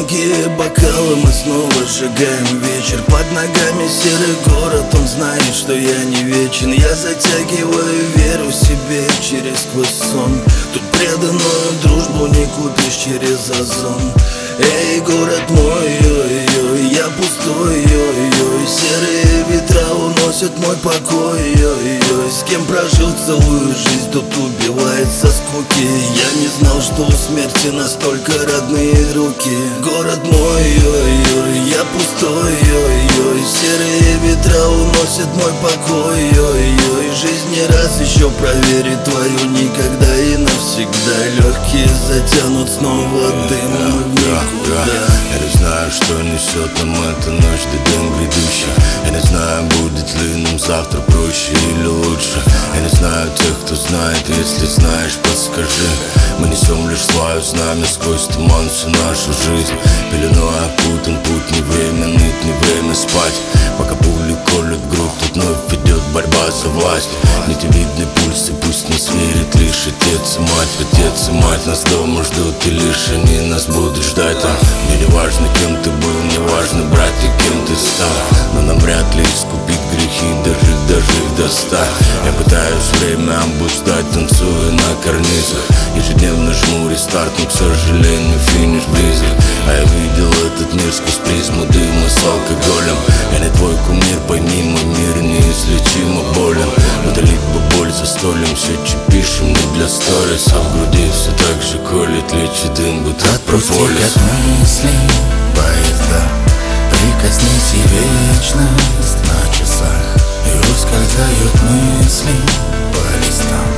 Долгие бокалы, мы снова сжигаем вечер. Под ногами серый город, он знает, что я не вечен. Я затягиваю веру себе через сквозь сон. Тут преданную дружбу не купишь через Озон. Эй, город мой, ой-ой, я пустой, ой-ой. Серые ветра уносят мой покой, ой-ой. С кем прожил целую жизнь, тот убивает со скуки. Я не знал, что у смерти настолько родные руки. Город мой, ой-ой, я пустой, ой-ой. Серые ветра уносят мой покой, ой-ой. Жизнь не раз еще проверит твою никогда и навсегда. Легкие затянут снова дымом в никуда. Я не знаю, что несет нам эта ночь до день грядущий. Я не знаю, будет ли нам завтра проще или лучше. Я не знаю тех, кто знает, если знаешь, подскажи. Мы несем лишь свое знамя сквозь туман всю нашу жизнь. Пеленой окутан путь, не время ныть, не время спать. Пока пули колют грудь, тут вновь идет борьба за власть. Нитевидные пульсы, пусть нас верит лишь отец и мать. Отец и мать нас дома ждут, и лишь они нас будут ждать там. Мне не важно, кем ты был, не важно, братья, кем ты стал. Но нам вряд ли искупить грехи, дожив до 100. Я пытаюсь время обуздать, танцуя на карнизах. Ежедневно жму рестарт, но, к сожалению, финиш близок. А я видел этот мир сквозь призму дыма с алкоголем. Я не твой кумир, пойми, мой мир неизлечимо болен. Удалить бы боль за столем, все, что пишем, не для сторис. А в груди все так же колет, лечит дым, будто отпусти прополис. как мысли поезда, прикоснись и вечность на часах. И ускользают мысли по листам.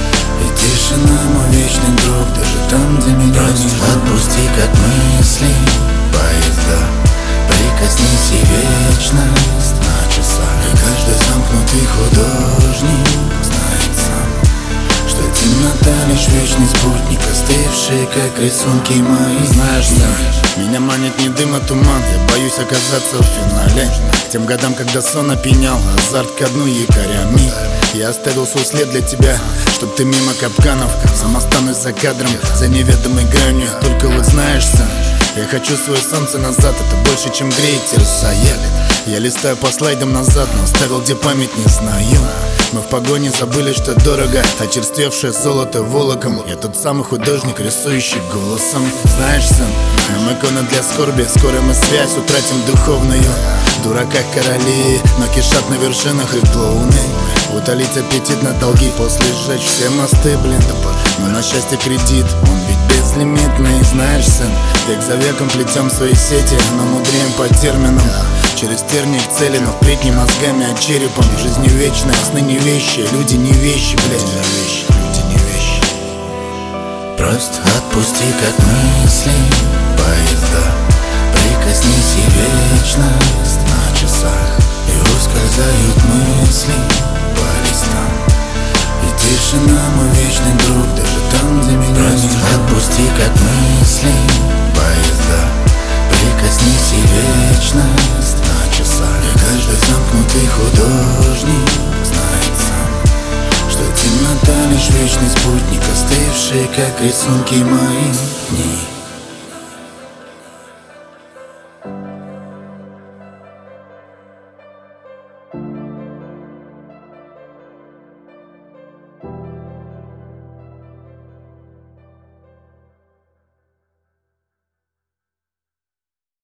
И тишина, мой вечный друг, даже там, где меня нет. Отпусти как мысли поезда, прикоснись и вечность на часах. И каждый замкнутый художник знает сам, что темнота лишь вечный спутник, остывший, как рисунки мои. Знаешь, меня манит не дым, а туман. Я боюсь оказаться в финале. К тем годам, когда сон опьянял, азарт ко дну якорями. Я оставил свой след для тебя, чтоб ты мимо капканов. Сам останусь за кадром, за неведомой гранью. Только вот знаешь, сын, я хочу свое солнце назад. Это больше, чем греет, терзает. Я листаю по слайдам назад, но оставил, где память не знаю. Мы в погоне забыли, что дорого, очерствевшее золото волоком. Я тот самый художник, рисующий голосом. Знаешь, сын, нам иконы для скорби. Скоро мы связь утратим духовную. В дураках короли, но кишат на вершинах и клоуны. Утолить аппетит на долги, после сжечь все мосты, блин. Но на счастье кредит, он ведь безлимитный. Знаешь, сын, век за веком плетем свои сети, но мудреем по терминам. Через терник цели, но впредь не мозгами, а черепом. Жизнь не вечная, сны не вещи, люди не вещи, блядь. Люди не вещи. Просто отпусти как мысли поезда, прикоснись и вечность на часах. И ускользают мысли по листам. И тишина, мой вечный друг, даже там, где меня нет. Просто отпусти как мысли поезда, прикоснись и вечность на часах. И каждый замкнутый художник знает сам, что темнота лишь вечный спутник, остывший, как рисунки мои дни.